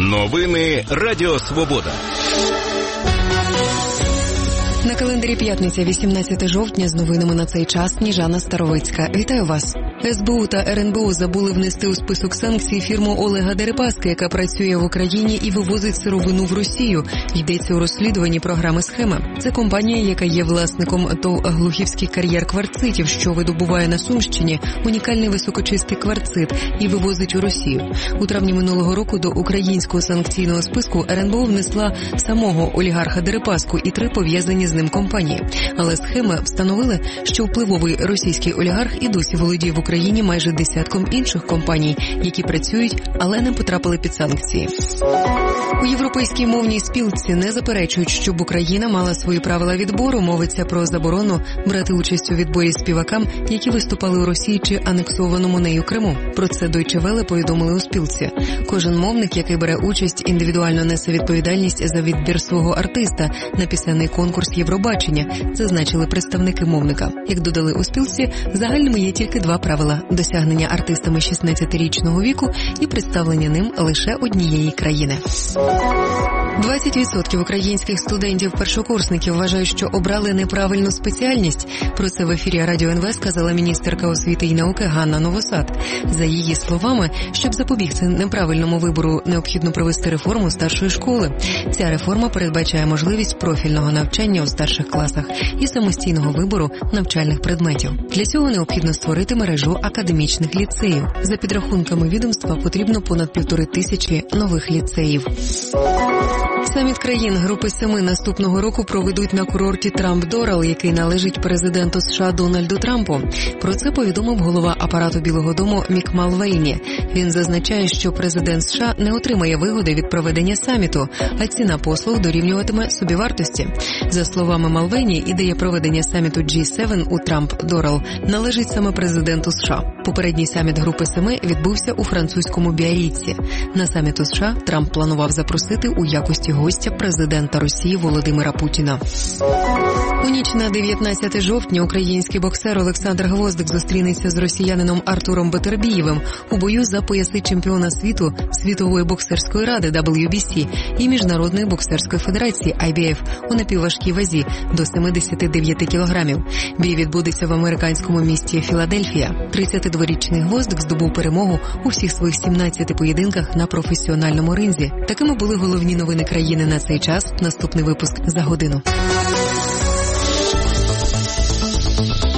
Новини Радіо Свобода. На календарі п'ятниця, 18 жовтня, з новинами на цей час Сніжана Старовицька. Вітаю вас. СБУ та РНБО забули внести у список санкцій фірму Олега Дерипаски, яка працює в Україні і вивозить сировину в Росію. Йдеться у розслідуванні програми «Схема». Це компанія, яка є власником ТОВ «Глухівський кар'єр кварцитів», що видобуває на Сумщині унікальний високочистий кварцит і вивозить у Росію. У травні минулого року до українського санкційного списку РНБО внесла самого олігарха Дерипаску і 3 пов'язані з ним компанії. Але «Схема» встановили, що впливовий російський олігарх і досі володіє в Україні майже десятком інших компаній, які працюють, але не потрапили під санкції. У Європейській мовній спілці не заперечують, щоб Україна мала свої правила відбору. Мовиться про заборону брати участь у відборі співакам, які виступали у Росії чи анексованому нею Криму. Про це Deutsche Welle повідомили у спілці. Кожен мовник, який бере участь, індивідуально несе відповідальність за відбір свого артиста на пісенний конкурс Євробачення, зазначили представники мовника. Як додали у спілці, загальними є тільки 2 правила – досягнення артистами 16-річного віку і представлення ним лише однієї країни. 20% українських студентів-першокурсників вважають, що обрали неправильну спеціальність. Про це в ефірі Радіо НВ сказала міністерка освіти і науки Ганна Новосад. За її словами, щоб запобігти неправильному вибору, необхідно провести реформу старшої школи. Ця реформа передбачає можливість профільного навчання у старших класах і самостійного вибору навчальних предметів. Для цього необхідно створити мережу академічних ліцеїв. За підрахунками відомства, потрібно понад 1500 нових ліцеїв. Саміт країн Групи 7 наступного року проведуть на курорті Трамп-Дорал, який належить президенту США Дональду Трампу. Про це повідомив голова апарату Білого дому Мік Малвейні. Він зазначає, що президент США не отримає вигоди від проведення саміту, а ціна послуг дорівнюватиме собівартості. За словами Малвейні, ідея проведення саміту G7 у Трамп-Дорал належить саме президенту США. Попередній саміт Групи 7 відбувся у французькому Біарріці. На саміт у США Трамп планував запросити у якості гостя президента Росії Володимира Путіна. У ніч на 19 жовтня український боксер Олександр Гвоздик зустрінеться з росіянином Артуром Бетербієвим у бою за пояси чемпіона світу Світової боксерської ради WBC і Міжнародної боксерської федерації IBF у напівважкій вазі до 79 кілограмів. Бій відбудеться в американському місті Філадельфія. 32-річний Гвоздик здобув перемогу у всіх своїх 17 поєдинках на професіональному ринзі. Такими були головні новини країни на цей час. Наступний випуск за годину.